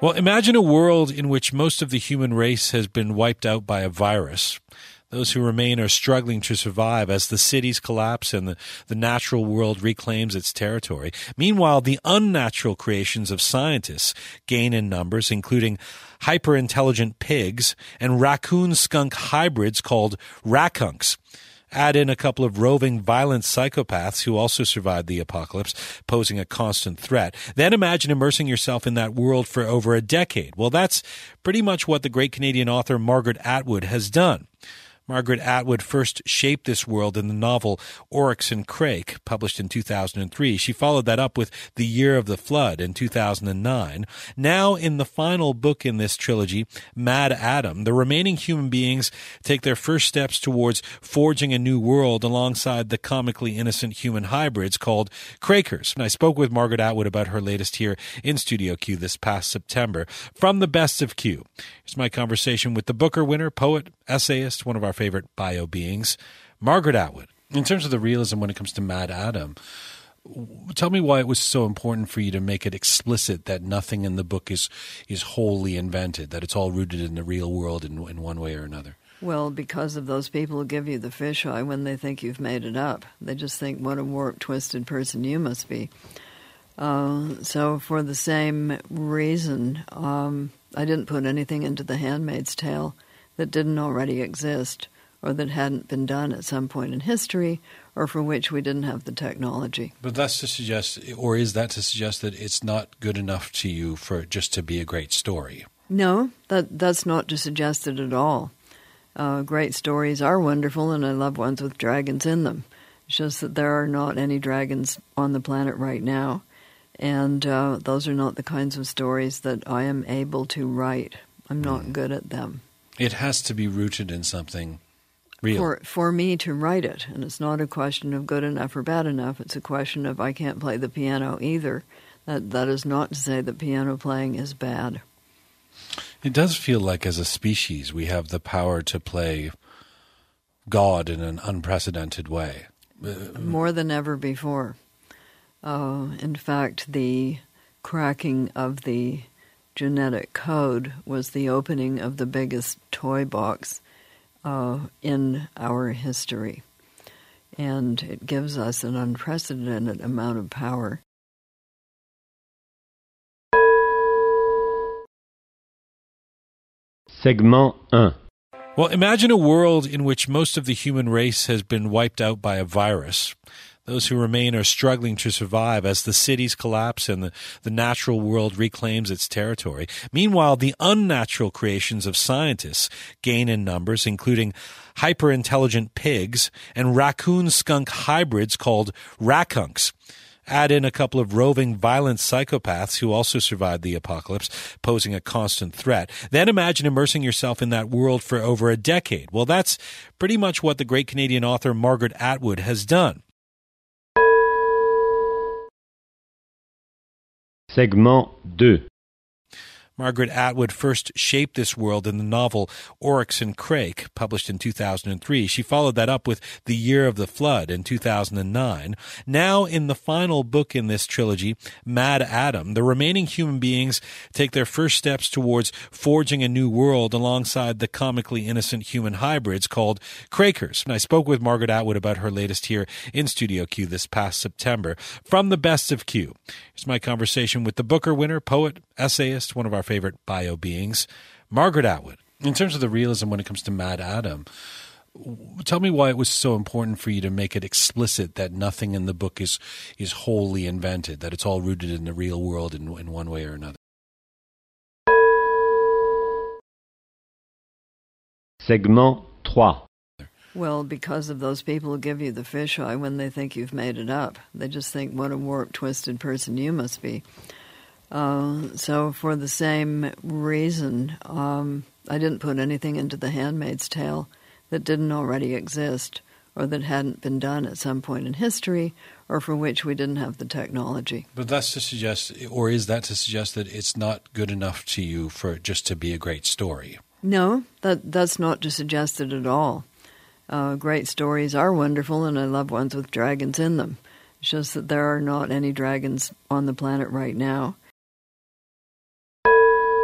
Well, imagine a world in which most of the human race has been wiped out by a virus. Those who remain are struggling to survive as the cities collapse and the natural world reclaims its territory. Meanwhile, the unnatural creations of scientists gain in numbers, including hyper-intelligent pigs and raccoon-skunk hybrids called rackunks. Add in a couple of roving, violent psychopaths who also survived the apocalypse, posing a constant threat. Then imagine immersing yourself in that world for over a decade. Well, that's pretty much what the great Canadian author Margaret Atwood has done. Margaret Atwood first shaped this world in the novel Oryx and Crake, published in 2003. She followed that up with The Year of the Flood in 2009. Now, in the final book in this trilogy, Mad Adam, the remaining human beings take their first steps towards forging a new world alongside the comically innocent human hybrids called Crakers. And I spoke with Margaret Atwood about her latest here in Studio Q this past September. From the Best of Q, here's my conversation with the Booker winner, poet, essayist, one of our favorite bio beings, Margaret Atwood. In terms of the realism when it comes to Mad Adam, tell me why it was so important for you to make it explicit that nothing in the book is wholly invented, that it's all rooted in the real world in one way or another. Well, because of those people who give you the fisheye when they think you've made it up. They just think, what a warped, twisted person you must be. So for the same reason, I didn't put anything into The Handmaid's Tale that didn't already exist or that hadn't been done at some point in history or for which we didn't have the technology. But that's to suggest, or is that to suggest that it's not good enough to you for just to be a great story? No, that's not to suggest it at all. Great stories are wonderful, and I love ones with dragons in them. It's just that there are not any dragons on the planet right now, and those are not the kinds of stories that I am able to write. I'm not good at them. It has to be rooted in something real. For me to write it, and it's not a question of good enough or bad enough. It's a question of I can't play the piano either. That is not to say that piano playing is bad. It does feel like as a species we have the power to play God in an unprecedented way. More than ever before. In fact, the cracking of the genetic code was the opening of the biggest toy box in our history. And it gives us an unprecedented amount of power. Segment 1. Well, imagine a world in which most of the human race has been wiped out by a virus. Those who remain are struggling to survive as the cities collapse and the natural world reclaims its territory. Meanwhile, the unnatural creations of scientists gain in numbers, including hyper-intelligent pigs and raccoon-skunk hybrids called rackunks. Add in a couple of roving, violent psychopaths who also survived the apocalypse, posing a constant threat. Then imagine immersing yourself in that world for over a decade. Well, that's pretty much what the great Canadian author Margaret Atwood has done. Segment 2. Margaret Atwood first shaped this world in the novel Oryx and Crake, published in 2003. She followed that up with The Year of the Flood in 2009. Now, in the final book in this trilogy, Mad Adam, the remaining human beings take their first steps towards forging a new world alongside the comically innocent human hybrids called Crakers. And I spoke with Margaret Atwood about her latest here in Studio Q this past September. From the Best of Q, here's my conversation with the Booker winner, poet, essayist, one of our favorite bio beings, Margaret Atwood. In terms of the realism when it comes to Mad Adam, tell me why it was so important for you to make it explicit that nothing in the book is wholly invented, that it's all rooted in the real world in one way or another. Segment 3. Well, because of those people who give you the fisheye when they think you've made it up. They just think, what a warped, twisted person you must be. So for the same reason, I didn't put anything into The Handmaid's Tale that didn't already exist or that hadn't been done at some point in history or for which we didn't have the technology. But that's to suggest, or is that to suggest that it's not good enough to you for just to be a great story? No, that's not to suggest it at all. Great stories are wonderful, and I love ones with dragons in them. It's just that there are not any dragons on the planet right now.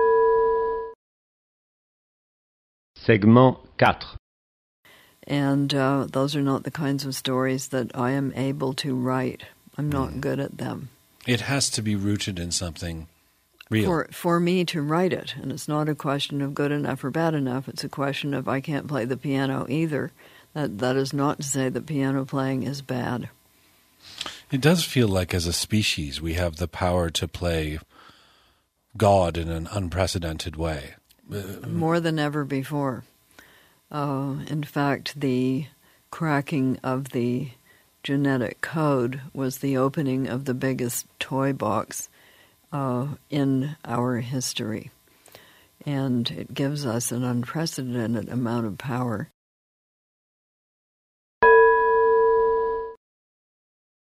Segment 4. And those are not the kinds of stories that I am able to write. I'm not good at them. It has to be rooted in something real. For me to write it, and it's not a question of good enough or bad enough, it's a question of I can't play the piano either. That is not to say that piano playing is bad. It does feel like as a species we have the power to play God in an unprecedented way. More than ever before. In fact, the cracking of the genetic code was the opening of the biggest toy box in our history. And it gives us an unprecedented amount of power